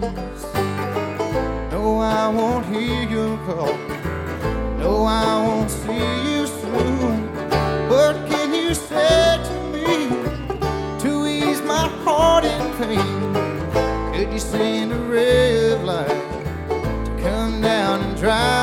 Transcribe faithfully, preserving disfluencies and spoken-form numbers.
No, I won't hear your call. No, I won't see you soon. What can you say to me to ease my heart in pain? Could you send a ray of light to come down and dry